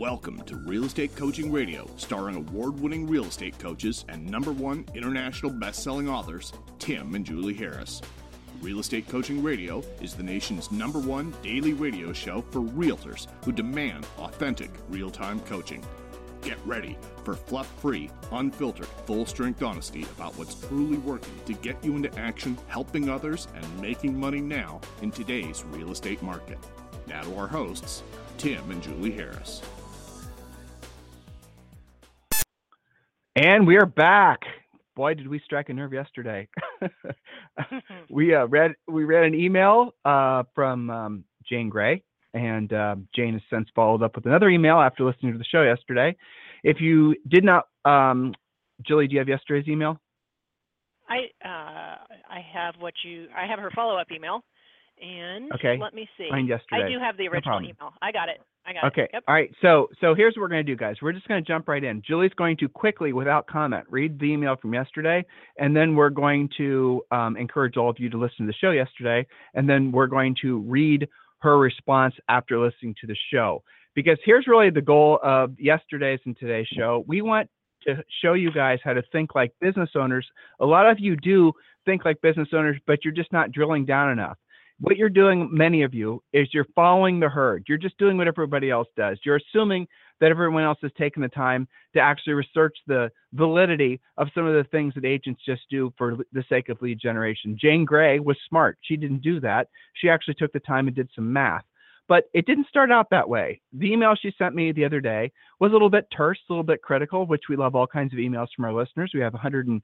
Welcome to Real Estate Coaching Radio, starring award-winning real estate coaches and #1 international best-selling authors, Tim and Julie Harris. Real Estate Coaching Radio is the nation's #1 daily radio show for realtors who demand authentic, real-time coaching. Get ready for fluff-free, unfiltered, full-strength honesty about what's truly working to get you into action, helping others, and making money now in today's real estate market. Now to our hosts, Tim and Julie Harris. And we are back. Boy, did we strike a nerve yesterday. We read an email from Jane Gray, and Jane has since followed up with another email after listening to the show yesterday. If you did not, Julie, do you have yesterday's email? I have her follow-up email, and okay. Let me see. Mine yesterday. I do have the original email. I got it. Okay. Yep. All right. So here's what we're going to do, guys. We're just going to jump right in. Julie's going to quickly, without comment, read the email from yesterday, and then we're going to encourage all of you to listen to the show yesterday, and then we're going to read her response after listening to the show. Because here's really the goal of yesterday's and today's show. We want to show you guys how to think like business owners. A lot of you do think like business owners, but you're just not drilling down enough. What you're doing, many of you, is you're following the herd. You're just doing what everybody else does. You're assuming that everyone else has taken the time to actually research the validity of some of the things that agents just do for the sake of lead generation. Jane Gray was smart. She didn't do that. She actually took the time and did some math. But it didn't start out that way. The email she sent me the other day was a little bit terse, a little bit critical, which we love all kinds of emails from our listeners. We have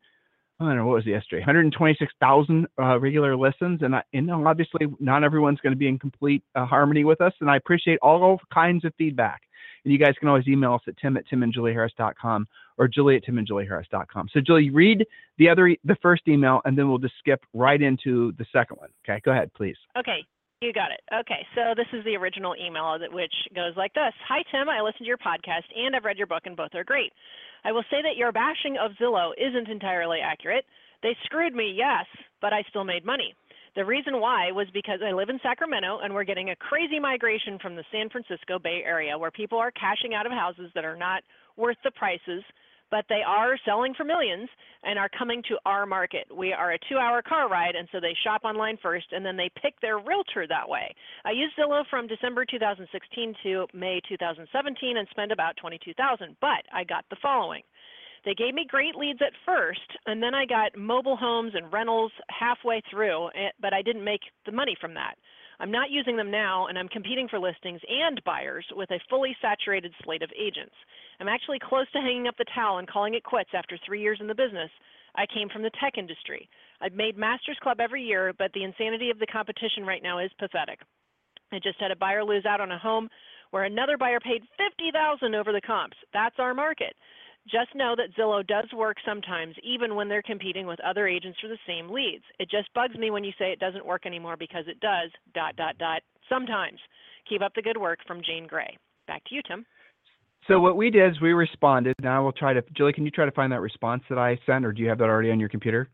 126,000 regular listens, and obviously not everyone's going to be in complete harmony with us, and I appreciate all kinds of feedback. And you guys can always email us at tim@timandjulieharris.com or julie@timandjulieharris.com. So Julie, read the first email, and then we'll just skip right into the second one. Okay, go ahead, please. Okay. You got it. Okay, so this is the original email, which goes like this. Hi, Tim. I listened to your podcast, and I've read your book, and both are great. I will say that your bashing of Zillow isn't entirely accurate. They screwed me, yes, but I still made money. The reason why was because I live in Sacramento, and we're getting a crazy migration from the San Francisco Bay Area, where people are cashing out of houses that are not worth the prices, but they are selling for millions and are coming to our market. We are a 2-hour car ride, and so they shop online first, and then they pick their realtor that way. I used Zillow from December 2016 to May 2017 and spent about $22,000, but I got the following. They gave me great leads at first, and then I got mobile homes and rentals halfway through, but I didn't make the money from that. I'm not using them now, and I'm competing for listings and buyers with a fully saturated slate of agents. I'm actually close to hanging up the towel and calling it quits after 3 years in the business. I came from the tech industry. I've made Masters Club every year, but the insanity of the competition right now is pathetic. I just had a buyer lose out on a home where another buyer paid $50,000 over the comps. That's our market. Just know that Zillow does work sometimes, even when they're competing with other agents for the same leads. It just bugs me when you say it doesn't work anymore because it does, ... sometimes. Keep up the good work, from Jane Gray. Back to you, Tim. So what we did is we responded. Now we'll try to, Julie, can you try to find that response that I sent, or do you have that already on your computer?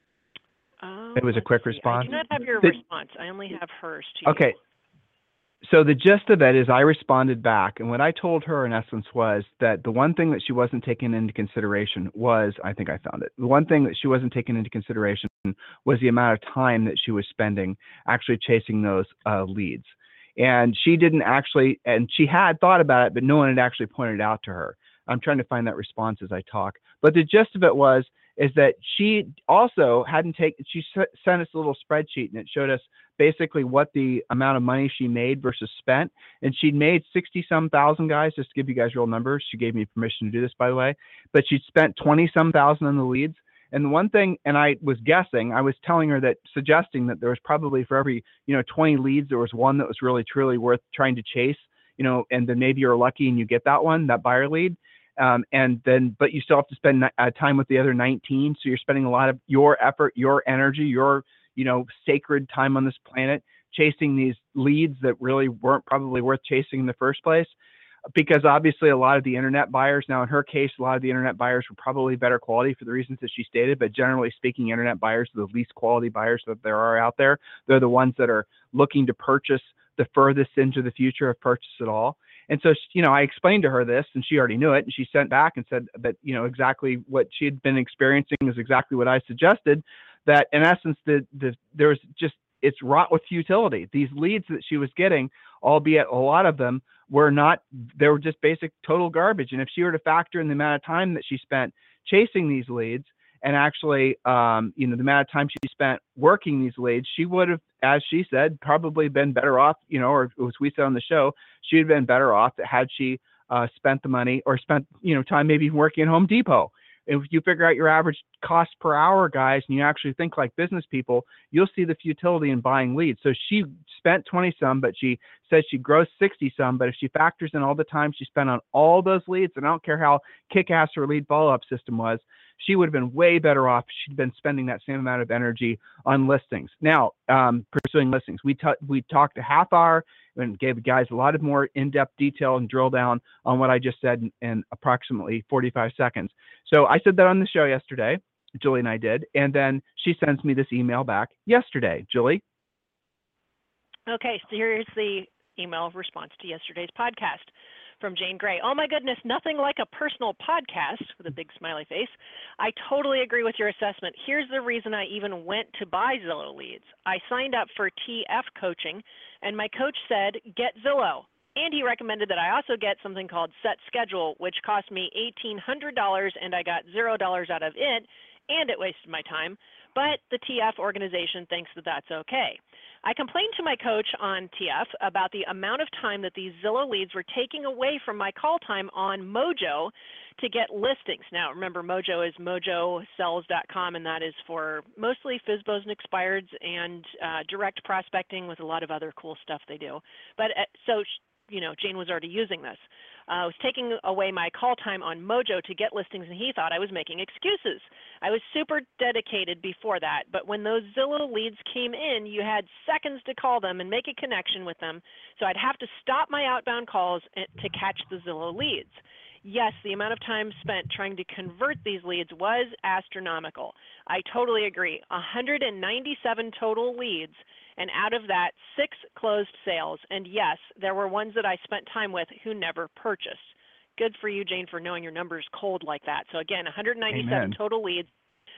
It was a quick response. I do not have your response. I only have hers to you. Okay. So the gist of it is I responded back, and what I told her in essence was that the one thing that she wasn't taking into consideration was, I think I found it, the one thing that she wasn't taking into consideration was the amount of time that she was spending actually chasing those leads. And she didn't actually, and she had thought about it, but no one had actually pointed it out to her. I'm trying to find that response as I talk. But the gist of it is that she also she sent us a little spreadsheet, and it showed us basically what the amount of money she made versus spent. And she'd made 60-some thousand, guys, just to give you guys real numbers. She gave me permission to do this, by the way. But she'd spent 20-some thousand on the leads. And the one thing, and I was guessing, I was telling her suggesting that there was probably for every, 20 leads, there was one that was really, truly worth trying to chase, and then maybe you're lucky and you get that one, that buyer lead. But you still have to spend time with the other 19. So you're spending a lot of your effort, your energy, your, sacred time on this planet, chasing these leads that really weren't probably worth chasing in the first place. Because obviously a lot of the internet buyers, now in her case, a lot of the internet buyers were probably better quality for the reasons that she stated, but generally speaking, internet buyers are the least quality buyers that there are out there. They're the ones that are looking to purchase the furthest into the future of purchase at all. And so, I explained to her this, and she already knew it. And she sent back and said that, exactly what she had been experiencing is exactly what I suggested, that in essence, there was just, it's wrought with futility. These leads that she was getting, albeit a lot of them were not, they were just basic total garbage. And if she were to factor in the amount of time that she spent chasing these leads, and actually, the amount of time she spent working these leads, she would have, as she said, probably been better off, or as we said on the show, she'd been better off had she spent the money or spent, time maybe working at Home Depot. If you figure out your average cost per hour, guys, and you actually think like business people, you'll see the futility in buying leads. So she spent 20 some, but she said she grossed 60 some. But if she factors in all the time she spent on all those leads, and I don't care how kick-ass her lead follow-up system was, she would have been way better off if she'd been spending that same amount of energy on listings. Now, pursuing listings, we talked a half hour and gave guys a lot of more in-depth detail and drill down on what I just said in approximately 45 seconds. So I said that on the show yesterday, Julie and I did, and then she sends me this email back yesterday. Julie? Okay, so here's the email response to yesterday's podcast from Jane Gray. Oh my goodness, nothing like a personal podcast, with a big smiley face. I totally agree with your assessment. Here's the reason I even went to buy Zillow leads. I signed up for TF coaching, and my coach said, get Zillow. And he recommended that I also get something called Set Schedule, which cost me $1,800, and I got $0 out of it, and it wasted my time. But the TF organization thinks that that's okay. I complained to my coach on TF about the amount of time that these Zillow leads were taking away from my call time on Mojo to get listings. Now, remember, Mojo is mojosells.com, and that is for mostly FSBOs and expireds and direct prospecting with a lot of other cool stuff they do. But so, Jane was already using this. I was taking away my call time on Mojo to get listings, and he thought I was making excuses. I was super dedicated before that, but when those Zillow leads came in, you had seconds to call them and make a connection with them, so I'd have to stop my outbound calls to catch the Zillow leads. Yes, the amount of time spent trying to convert these leads was astronomical. I totally agree. 197 total leads, and out of that, 6 closed sales. And yes, there were ones that I spent time with who never purchased. Good for you, Jane, for knowing your numbers cold like that. So again, 197 Amen. total leads.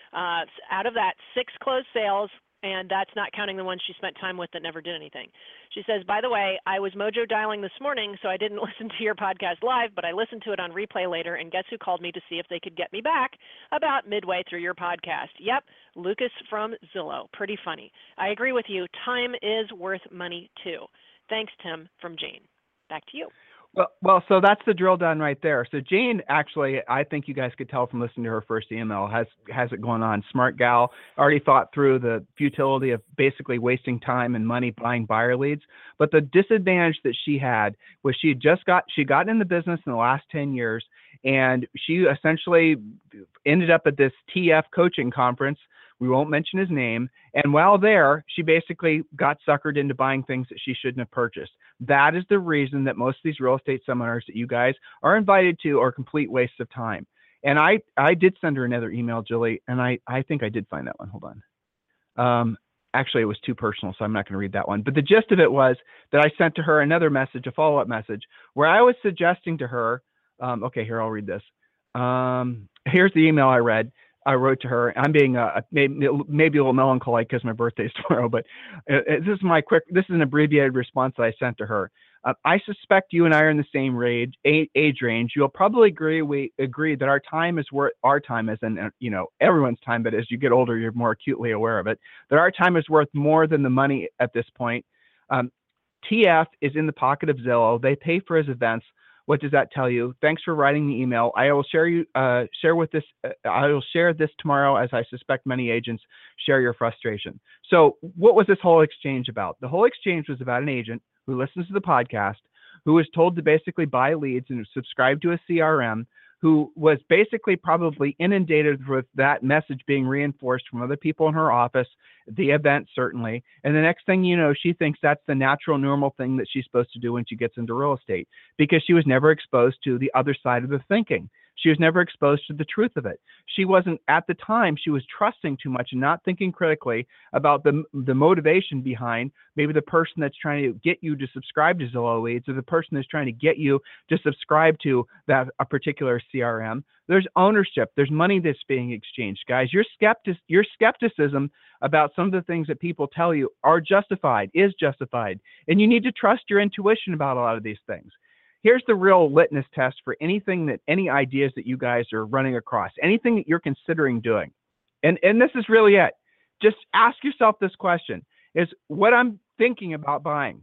Out of that, 6 closed sales, and that's not counting the ones she spent time with that never did anything. She says, by the way, I was Mojo dialing this morning, so I didn't listen to your podcast live, but I listened to it on replay later, and guess who called me to see if they could get me back about midway through your podcast? Yep, Lucas from Zillow. Pretty funny. I agree with you. Time is worth money, too. Thanks, Tim, from Jane. Back to you. Well, so that's the drill down right there. So Jane, actually, I think you guys could tell from listening to her first email, has it going on. Smart gal, already thought through the futility of basically wasting time and money buying buyer leads. But the disadvantage that she had was she got in the business in the last 10 years, and she essentially ended up at this TF coaching conference. We won't mention his name. And while there, she basically got suckered into buying things that she shouldn't have purchased. That is the reason that most of these real estate seminars that you guys are invited to are complete wastes of time. And I did send her another email, Julie, and I think I did find that one. Hold on. Actually, it was too personal, so I'm not going to read that one. But the gist of it was that I sent to her another message, a follow-up message, where I was suggesting to her, okay, here, I'll read this. Here's the email I wrote to her. I'm being maybe a little melancholic because my birthday's tomorrow, but this is an abbreviated response that I sent to her. I suspect you and I are in the same age range. You'll probably agree that our time is worth our time, as in everyone's time, but as you get older, you're more acutely aware of it. That our time is worth more than the money at this point. TF is in the pocket of Zillow. They pay for his events. What does that tell you? Thanks for writing the email. I will I will share this tomorrow, as I suspect many agents share your frustration. So what was this whole exchange about? The whole exchange was about an agent who listens to the podcast, who was told to basically buy leads and subscribe to a CRM, who was basically probably inundated with that message being reinforced from other people in her office, the event certainly. And the next thing you know, she thinks that's the natural, normal thing that she's supposed to do when she gets into real estate, because she was never exposed to the other side of the thinking. She was never exposed to the truth of it. She wasn't, at the time, she was trusting too much and not thinking critically about the motivation behind maybe the person that's trying to get you to subscribe to Zillow Leads, or the person that's trying to get you to subscribe to a particular CRM. There's ownership. There's money that's being exchanged, guys. Your skepticism about some of the things that people tell you is justified. And you need to trust your intuition about a lot of these things. Here's the real litmus test for any ideas that you guys are running across, anything that you're considering doing. And this is really it. Just ask yourself this question: is what I'm thinking about buying,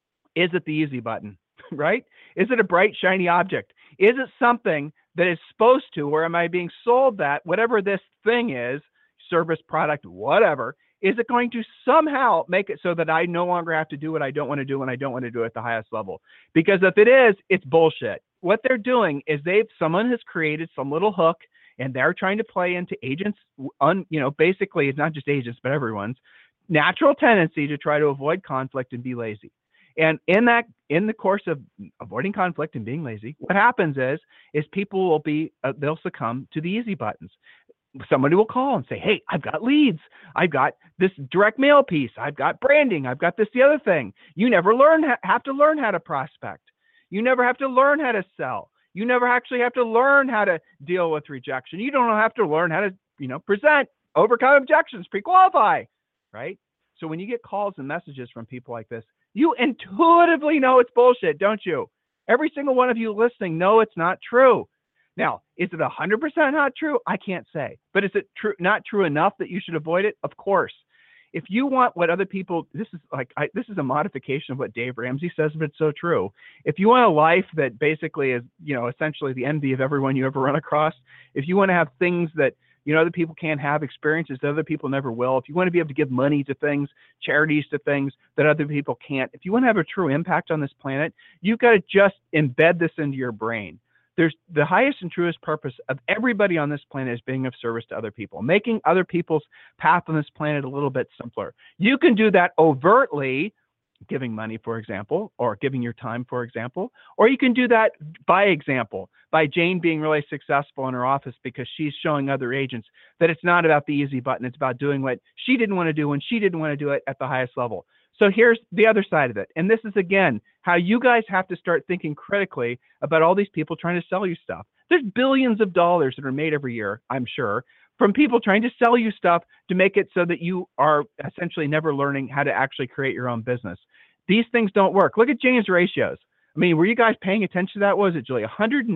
is it the easy button, right? Is it a bright, shiny object? Is it something that is supposed to, or am I being sold that whatever this thing is, service, product, whatever, is it going to somehow make it so that I no longer have to do what I don't want to do when I don't want to do it at the highest level? Because if it is, it's bullshit. What they're doing is someone has created some little hook, and they're trying to play into agents, basically it's not just agents, but everyone's natural tendency to try to avoid conflict and be lazy. And in the course of avoiding conflict and being lazy, what happens is people will they'll succumb to the easy buttons. Somebody will call and say, hey, I've got leads. I've got this direct mail piece. I've got branding. I've got the other thing. You never have to learn how to prospect. You never have to learn how to sell. You never actually have to learn how to deal with rejection. You don't have to learn how to, present, overcome objections, pre-qualify, right? So when you get calls and messages from people like this, you intuitively know it's bullshit, don't you? Every single one of you listening know it's not true. Now, is it 100% not true? I can't say. But is it not true enough that you should avoid it? Of course. If you want what other people, this is a modification of what Dave Ramsey says, but it's so true. If you want a life that basically is, essentially the envy of everyone you ever run across, if you want to have things that, other people can't have, experiences that other people never will, if you want to be able to give money to things, charities to things that other people can't, if you want to have a true impact on this planet, you've got to just embed this into your brain. There's the highest and truest purpose of everybody on this planet is being of service to other people, making other people's path on this planet a little bit simpler. You can do that overtly, giving money, for example, or giving your time, for example, or you can do that by example, by Jane being really successful in her office because she's showing other agents that it's not about the easy button. It's about doing what she didn't want to do when she didn't want to do it at the highest level. So here's the other side of it. And this is, again, how you guys have to start thinking critically about all these people trying to sell you stuff. There's billions of dollars that are made every year, I'm sure, from people trying to sell you stuff to make it so that you are essentially never learning how to actually create your own business. These things don't work. Look at Jane's ratios. I mean, were you guys paying attention to that? What was it, Julie?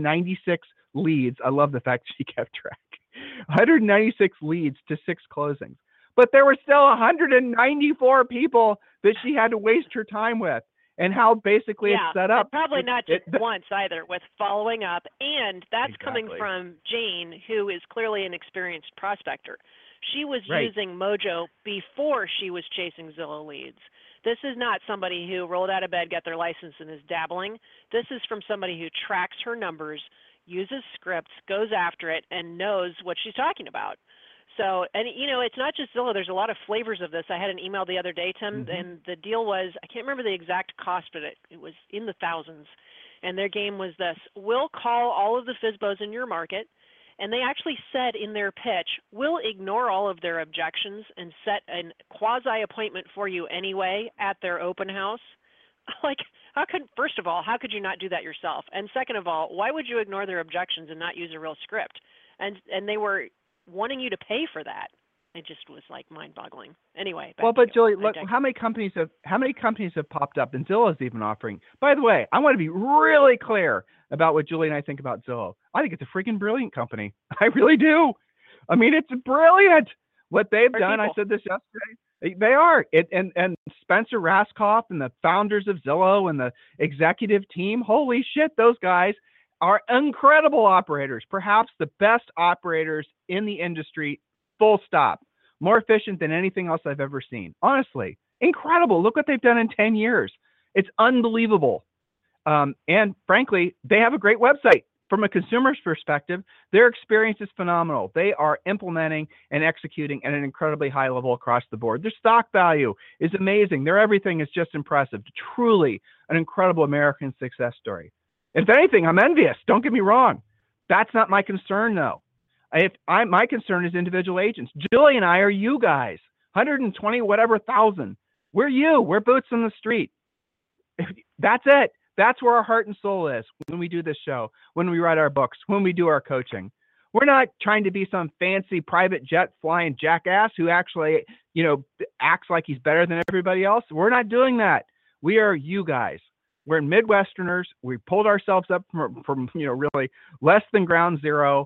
196 leads. I love the fact she kept track. 196 leads to 6 closings. But there were still 194 people that she had to waste her time with. And how basically it's set up. Probably not just once either, with following up. And that's coming from Jane, who is clearly an experienced prospector. She was using Mojo before she was chasing Zillow leads. This is not somebody who rolled out of bed, got their license, and is dabbling. This is from somebody who tracks her numbers, uses scripts, goes after it, and knows what she's talking about. So, and it's not just Zillow. There's a lot of flavors of this. I had an email the other day, Tim, and the deal was, I can't remember the exact cost, but it was in the thousands. And their game was this: we'll call all of the FSBOs in your market, and they actually said in their pitch, we'll ignore all of their objections and set a quasi-appointment for you anyway at their open house. Like, first of all, how could you not do that yourself? And second of all, why would you ignore their objections and not use a real script? And they were wanting you to pay for that. It just was like mind-boggling. Anyway. Well, but Julie, look, how many companies have popped up, and Zillow is even offering. By the way, I want to be really clear about what Julie and I think about Zillow. I think it's a freaking brilliant company. I really do. I mean, it's brilliant what they've done. I said this yesterday. They are. And Spencer Raskoff and the founders of Zillow and the executive team, holy shit, those guys are incredible operators, perhaps the best operators in the industry, full stop. More efficient than anything else I've ever seen. Honestly, incredible. Look what they've done in 10 years. It's unbelievable. And frankly, they have a great website. From a consumer's perspective, their experience is phenomenal. They are implementing and executing at an incredibly high level across the board. Their stock value is amazing. Their everything is just impressive. Truly an incredible American success story. If anything, I'm envious. Don't get me wrong. That's not my concern, though. My concern is individual agents. Julie and I are you guys, 120 whatever thousand. We're you. We're boots on the street. That's it. That's where our heart and soul is when we do this show, when we write our books, when we do our coaching. We're not trying to be some fancy private jet flying jackass who actually, acts like he's better than everybody else. We're not doing that. We are you guys. We're Midwesterners. We pulled ourselves up from really less than ground zero.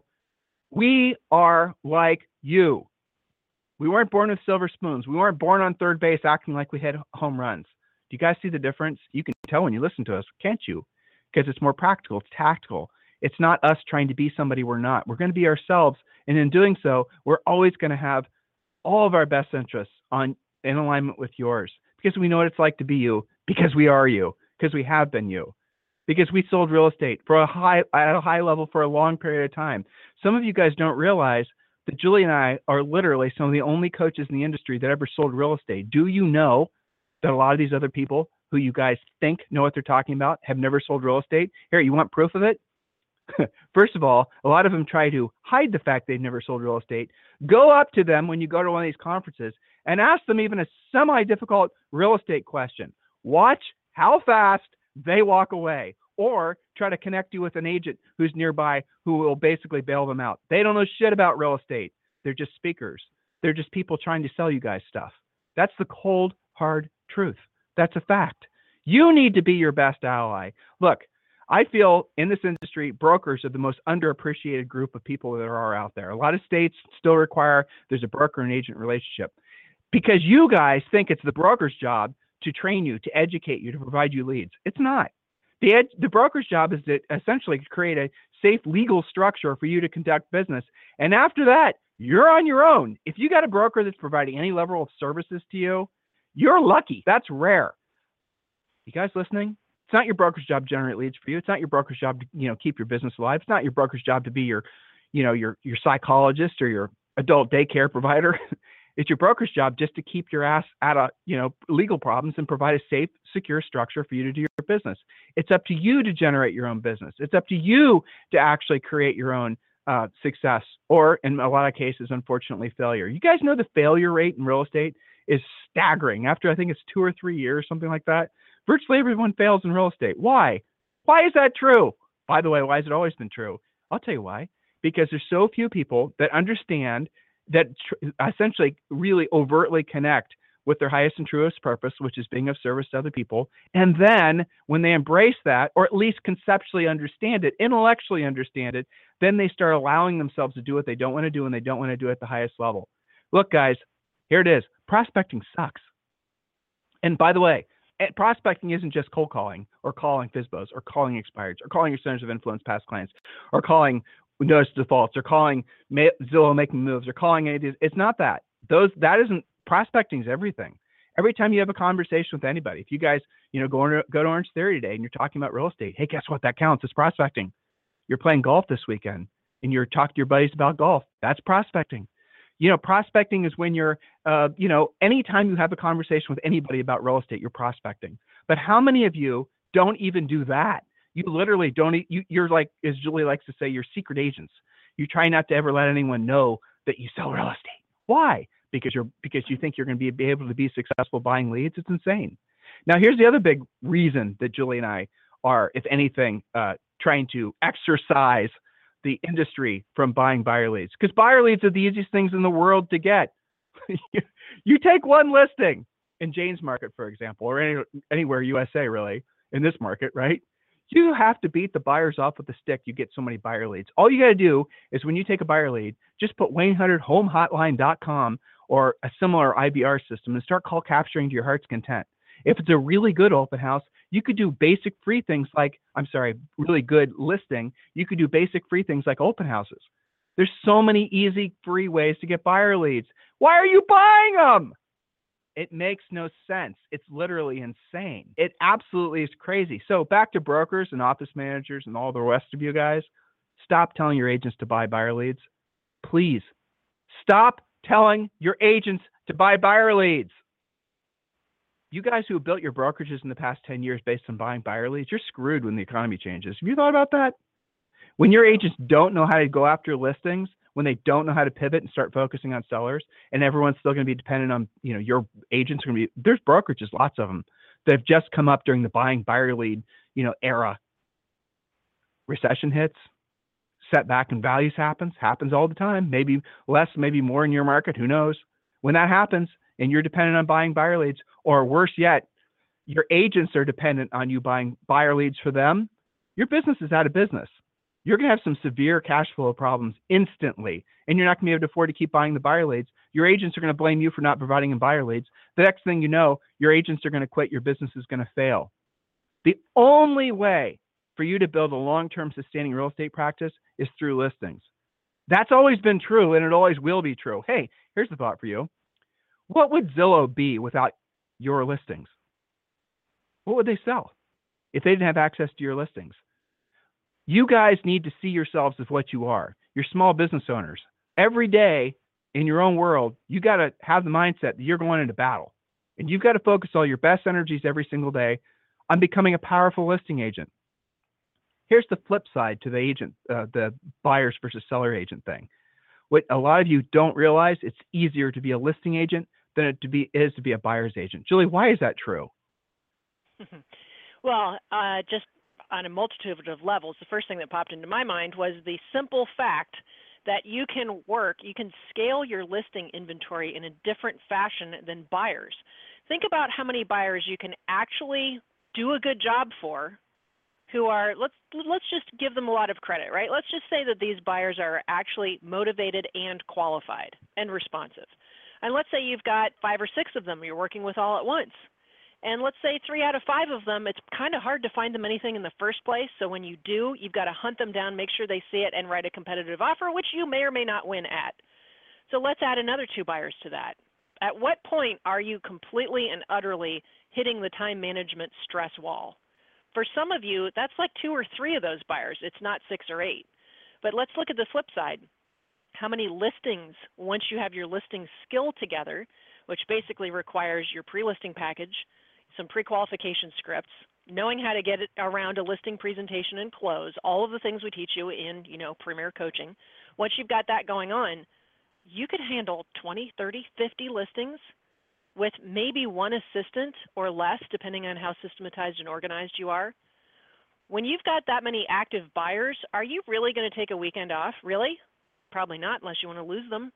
We are like you. We weren't born with silver spoons. We weren't born on third base acting like we hit home runs. Do you guys see the difference? You can tell when you listen to us, can't you? Because it's more practical. It's tactical. It's not us trying to be somebody we're not. We're going to be ourselves. And in doing so, we're always going to have all of our best interests in alignment with yours, because we know what it's like to be you, because we are you, because we have been you, because we sold real estate at a high level for a long period of time. Some of you guys don't realize that Julie and I are literally some of the only coaches in the industry that ever sold real estate. Do you know that a lot of these other people who you guys think know what they're talking about have never sold real estate? Here, you want proof of it? First of all, a lot of them try to hide the fact they've never sold real estate. Go up to them when you go to one of these conferences and ask them even a semi-difficult real estate question. Watch how fast they walk away, or try to connect you with an agent who's nearby who will basically bail them out. They don't know shit about real estate. They're just speakers. They're just people trying to sell you guys stuff. That's the cold, hard truth. That's a fact. You need to be your best ally. Look, I feel in this industry, brokers are the most underappreciated group of people that there are out there. A lot of states still require there's a broker and agent relationship, because you guys think it's the broker's job to train you, to educate you, to provide you leads. It's not. The broker's job is to essentially create a safe legal structure for you to conduct business. And after that, you're on your own. If you got a broker that's providing any level of services to you, you're lucky. That's rare. You guys listening? It's not your broker's job to generate leads for you. It's not your broker's job to, keep your business alive. It's not your broker's job to be your psychologist or your adult daycare provider. It's your broker's job just to keep your ass out of, legal problems and provide a safe, secure structure for you to do your business. It's up to you to generate your own business. It's up to you to actually create your own success, or in a lot of cases, unfortunately, failure. You guys know the failure rate in real estate is staggering. After, I think it's 2 or 3 years, something like that, virtually everyone fails in real estate. Why? Why is that true? By the way, why has it always been true? I'll tell you why. Because there's so few people that understand that essentially really overtly connect with their highest and truest purpose, which is being of service to other people. And then when they embrace that, or at least conceptually understand it, intellectually understand it, then they start allowing themselves to do what they don't want to do, and they don't want to do it at the highest level. Look, guys, here it is. Prospecting sucks. And by the way, prospecting isn't just cold calling or calling FSBOs or calling expireds or calling your centers of influence past clients or calling notice defaults or calling Zillow making moves or calling any of these. It's not that. That isn't, prospecting is everything. Every time you have a conversation with anybody, if you guys, go to Orange Theory today and you're talking about real estate, hey, guess what? That counts. It's prospecting. You're playing golf this weekend and you're talking to your buddies about golf. That's prospecting. Prospecting is when you're, anytime you have a conversation with anybody about real estate, you're prospecting. But how many of you don't even do that? You literally don't, you're like, as Julie likes to say, you're secret agents. You try not to ever let anyone know that you sell real estate. Why? Because you think you're going to be able to be successful buying leads. It's insane. Now, here's the other big reason that Julie and I are, if anything, trying to exercise the industry from buying buyer leads, because buyer leads are the easiest things in the world to get. You take one listing in Jane's market, for example, or anywhere USA, really, in this market, right? You have to beat the buyers off with a stick. You get so many buyer leads. All you got to do is, when you take a buyer lead, just put WayneHunterHomeHotline.com or a similar IBR system and start call capturing to your heart's content. If it's a really good open house, you could do basic free things like, really good listing. You could do basic free things like open houses. There's so many easy free ways to get buyer leads. Why are you buying them? It makes no sense. It's literally insane. It absolutely is crazy. So back to brokers and office managers and all the rest of you guys, stop telling your agents to buy buyer leads. Please stop telling your agents to buy buyer leads. You guys who have built your brokerages in the past 10 years based on buying buyer leads, you're screwed when the economy changes. Have you thought about that? When your agents don't know how to go after listings, when they don't know how to pivot and start focusing on sellers, and everyone's still going to be dependent on, your agents are going to be, there's brokerages, lots of them, that have just come up during the buying buyer lead, era. Recession hits, setback in values happens all the time, maybe less, maybe more in your market, who knows? When that happens and you're dependent on buying buyer leads, or worse yet, your agents are dependent on you buying buyer leads for them, your business is out of business. You're going to have some severe cash flow problems instantly, and you're not going to be able to afford to keep buying the buyer leads. Your agents are going to blame you for not providing them buyer leads. The next thing you know, your agents are going to quit. Your business is going to fail. The only way for you to build a long-term sustaining real estate practice is through listings. That's always been true, and it always will be true. Hey, here's the thought for you. What would Zillow be without your listings? What would they sell if they didn't have access to your listings? You guys need to see yourselves as what you are. You're small business owners. Every day in your own world, you got to have the mindset that you're going into battle. And you've got to focus all your best energies every single day on becoming a powerful listing agent. Here's the flip side to the buyers versus seller agent thing. What a lot of you don't realize, it's easier to be a listing agent than it is to be a buyer's agent. Julie, why is that true? Well, just on a multitude of levels, the first thing that popped into my mind was the simple fact that you can scale your listing inventory in a different fashion than buyers. Think about how many buyers you can actually do a good job for, who are, let's just give them a lot of credit, right? Let's just say that these buyers are actually motivated and qualified and responsive. And let's say you've got 5 or 6 of them you're working with all at once. And let's say 3 out of 5 of them, it's kind of hard to find them anything in the first place. So when you do, you've got to hunt them down, make sure they see it, and write a competitive offer, which you may or may not win at. So let's add another 2 buyers to that. At what point are you completely and utterly hitting the time management stress wall? For some of you, that's like 2 or 3 of those buyers. It's not 6 or 8. But let's look at the flip side. How many listings, once you have your listing skill together, which basically requires your pre-listing package, some pre-qualification scripts, knowing how to get it around a listing presentation and close, all of the things we teach you in, Premier Coaching. Once you've got that going on, you could handle 20, 30, 50 listings with maybe 1 assistant or less, depending on how systematized and organized you are. When you've got that many active buyers, are you really going to take a weekend off? Really? Probably not, unless you want to lose them.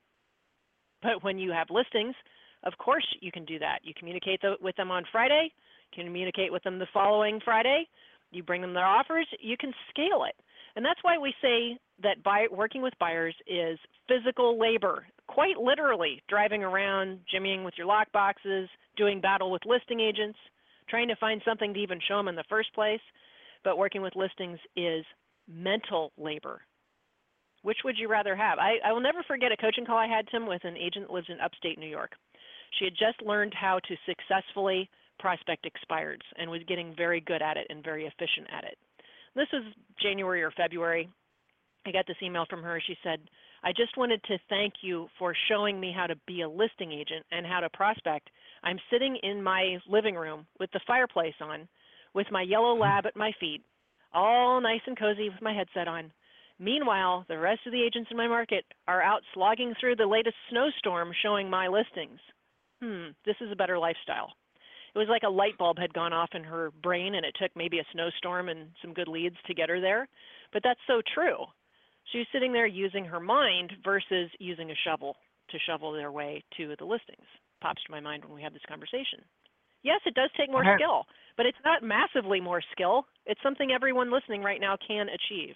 But when you have listings, of course you can do that. You communicate with them on Friday, communicate with them the following Friday, you bring them their offers, you can scale it. And that's why we say that working with buyers is physical labor, quite literally driving around, jimmying with your lock boxes, doing battle with listing agents, trying to find something to even show them in the first place. But working with listings is mental labor. Which would you rather have? I will never forget a coaching call I had, Tim, with an agent that lives in upstate New York. She had just learned how to successfully prospect expireds and was getting very good at it and very efficient at it. This was January or February. I got this email from her. She said, I just wanted to thank you for showing me how to be a listing agent and how to prospect. I'm sitting in my living room with the fireplace on, with my yellow lab at my feet, all nice and cozy with my headset on. Meanwhile, the rest of the agents in my market are out slogging through the latest snowstorm showing my listings. This is a better lifestyle. It was like a light bulb had gone off in her brain, and it took maybe a snowstorm and some good leads to get her there. But that's so true. She was sitting there using her mind versus using a shovel to shovel their way to the listings. Pops to my mind when we have this conversation. Yes, it does take more skill, but it's not massively more skill. It's something everyone listening right now can achieve.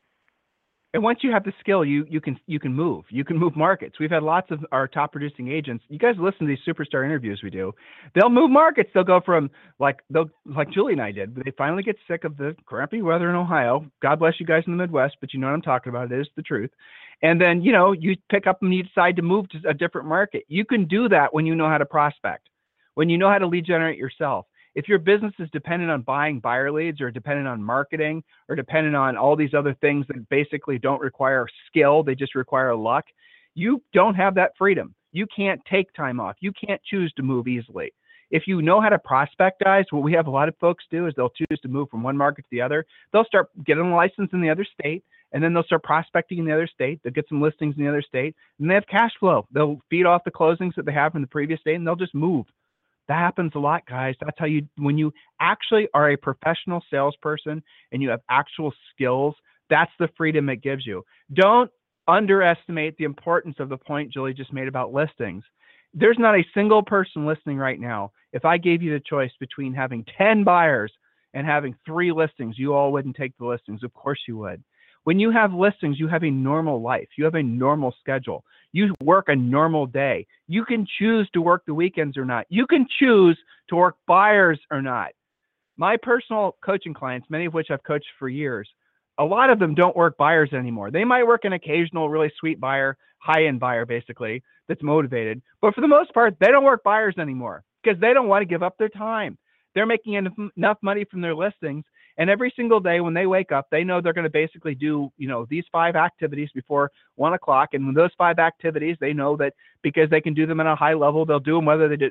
And once you have the skill, you can move. You can move markets. We've had lots of our top producing agents. You guys listen to these superstar interviews we do. They'll move markets. They'll go from like Julie and I did. They finally get sick of the crappy weather in Ohio. God bless you guys in the Midwest, but you know what I'm talking about. It is the truth. And then you pick up and you decide to move to a different market. You can do that when you know how to prospect, when you know how to lead generate yourself. If your business is dependent on buying buyer leads or dependent on marketing or dependent on all these other things that basically don't require skill, they just require luck, you don't have that freedom. You can't take time off. You can't choose to move easily. If you know how to prospect, guys, what we have a lot of folks do is they'll choose to move from one market to the other. They'll start getting a license in the other state, and then they'll start prospecting in the other state. They'll get some listings in the other state, and they have cash flow. They'll feed off the closings that they have from the previous state, and they'll just move. That happens a lot, guys. That's how when you actually are a professional salesperson and you have actual skills, that's the freedom it gives you. Don't underestimate the importance of the point Julie just made about listings. There's not a single person listening right now. If I gave you the choice between having 10 buyers and having 3 listings, you all wouldn't take the listings. Of course you would. When you have listings, you have a normal life. You have a normal schedule. You work a normal day. You can choose to work the weekends or not. You can choose to work buyers or not. My personal coaching clients, many of which I've coached for years, a lot of them don't work buyers anymore. They might work an occasional really sweet buyer, high-end buyer basically, that's motivated. But for the most part, they don't work buyers anymore because they don't want to give up their time. They're making enough money from their listings. And every single day when they wake up, they know they're going to basically do, these 5 activities before 1 o'clock. And when those 5 activities, they know that because they can do them at a high level, they'll do them whether they do,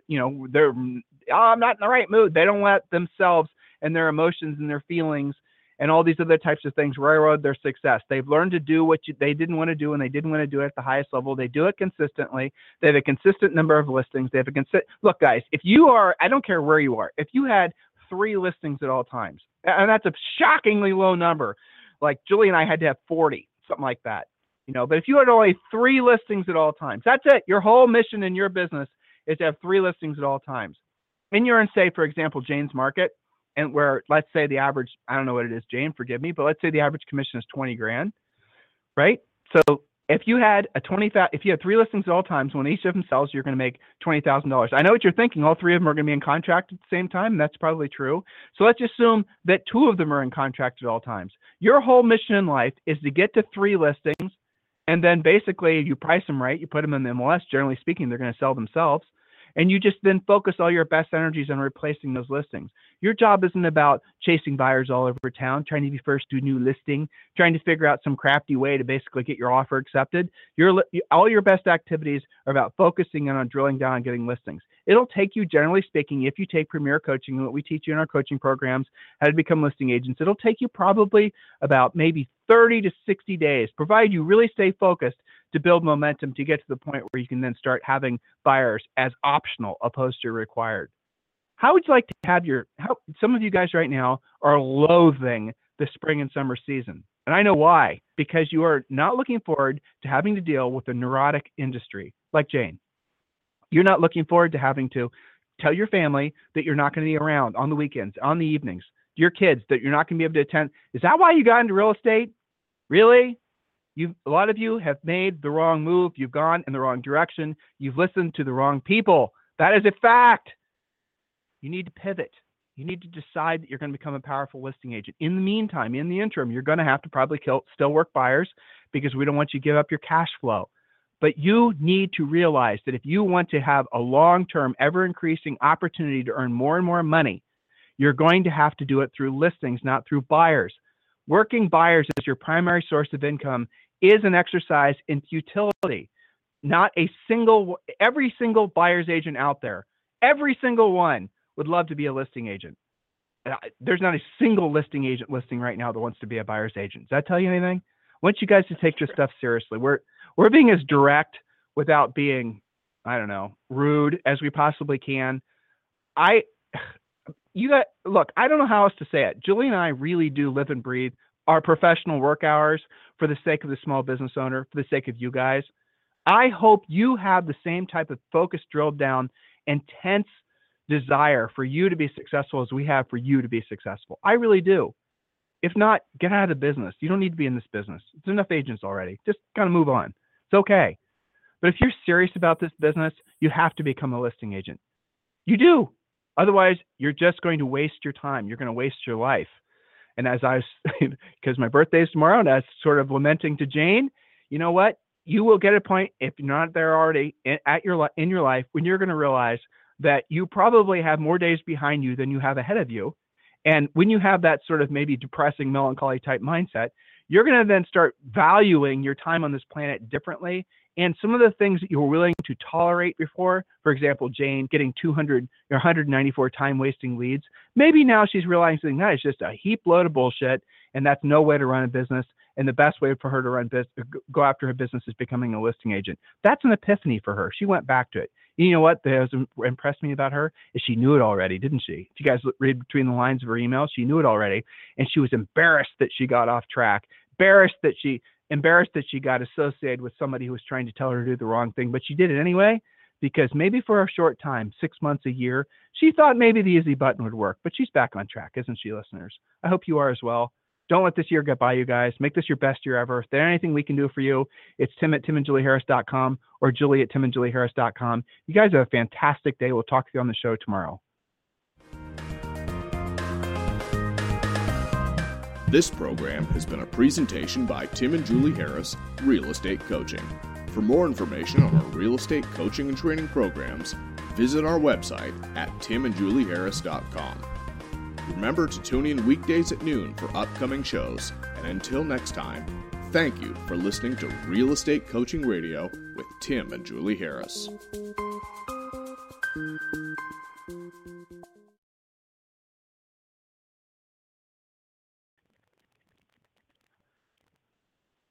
I'm not in the right mood. They don't let themselves and their emotions and their feelings and all these other types of things railroad their success. They've learned to do what they didn't want to do, and they didn't want to do it at the highest level. They do it consistently. They have a consistent number of listings. They have look, guys, if you are, I don't care where you are, if you had 3 listings at all times, and that's a shockingly low number, like Julie and I had to have 40, something like that, but if you had only 3 listings at all times, that's it. Your whole mission in your business is to have 3 listings at all times. And you're in, say, for example, Jane's market, and where, let's say the average, I don't know what it is, Jane, forgive me, but let's say the average commission is 20 grand, right? So if you had 3 listings at all times, when each of them sells, you're going to make $20,000. I know what you're thinking. All 3 of them are going to be in contract at the same time. And that's probably true. So let's assume that 2 of them are in contract at all times. Your whole mission in life is to get to 3 listings. And then basically you price them right. You put them in the MLS. Generally speaking, they're going to sell themselves. And you just then focus all your best energies on replacing those listings. Your job isn't about chasing buyers all over town, trying to be first to a new listing, trying to figure out some crafty way to basically get your offer accepted. All your best activities are about focusing on drilling down and getting listings. It'll take you, generally speaking, if you take Premier Coaching, what we teach you in our coaching programs, how to become listing agents, it'll take you probably about maybe 30 to 60 days, provided you really stay focused, to build momentum to get to the point where you can then start having buyers as optional opposed to required. How would you like to have some of you guys right now are loathing the spring and summer season. And I know why, because you are not looking forward to having to deal with a neurotic industry like Jane. You're not looking forward to having to tell your family that you're not going to be around on the weekends, on the evenings, your kids that you're not going to be able to attend. Is that why you got into real estate? Really? A lot of you have made the wrong move. You've gone in the wrong direction. You've listened to the wrong people. That is a fact. You need to pivot. You need to decide that you're going to become a powerful listing agent. In the meantime, in the interim, you're going to have to probably still work buyers because we don't want you to give up your cash flow. But you need to realize that if you want to have a long-term, ever-increasing opportunity to earn more and more money, you're going to have to do it through listings, not through buyers. Working buyers as your primary source of income is an exercise in futility. Every single buyer's agent out there, every single one would love to be a listing agent. There's not a single listing agent listing right now that wants to be a buyer's agent. Does that tell you anything? I want you guys to take this stuff seriously. We're being as direct without being, rude as we possibly can. Look, I don't know how else to say it. Julie and I really do live and breathe our professional work hours for the sake of the small business owner, for the sake of you guys. I hope you have the same type of focus, drilled down, intense desire for you to be successful as we have for you to be successful. I really do. If not, get out of the business. You don't need to be in this business. There's enough agents already. Just kind of move on. It's okay. But if you're serious about this business, you have to become a listing agent. You do. Otherwise, you're just going to waste your time. You're going to waste your life. And as I was, because my birthday is tomorrow, and I was sort of lamenting to Jane, you know what? You will get a point, if you're not there already, in your life, when you're going to realize that you probably have more days behind you than you have ahead of you. And when you have that sort of maybe depressing, melancholy type mindset, you're going to then start valuing your time on this planet differently. And some of the things that you were willing to tolerate before, for example, Jane getting 194 time wasting leads, maybe now she's realizing that is just a heap load of bullshit. and that's no way to run a business. And the best way for her to go after her business is becoming a listing agent. That's an epiphany for her. She went back to it. You know what impressed me about her is she knew it already, didn't she? If you guys read between the lines of her email, she knew it already, and she was embarrassed that she got off track, embarrassed that she got associated with somebody who was trying to tell her to do the wrong thing, but she did it anyway, because maybe for a short time, 6 months, a year, she thought maybe the easy button would work, but she's back on track, isn't she, listeners? I hope you are as well. Don't let this year get by, you guys. Make this your best year ever. If there's anything we can do for you, it's tim@timandjulieharris.com or julie@timandjulieharris.com. You guys have a fantastic day. We'll talk to you on the show tomorrow. This program has been a presentation by Tim and Julie Harris, Real Estate Coaching. For more information on our real estate coaching and training programs, visit our website at timandjulieharris.com. Remember to tune in weekdays at noon for upcoming shows. And until next time, thank you for listening to Real Estate Coaching Radio with Tim and Julie Harris.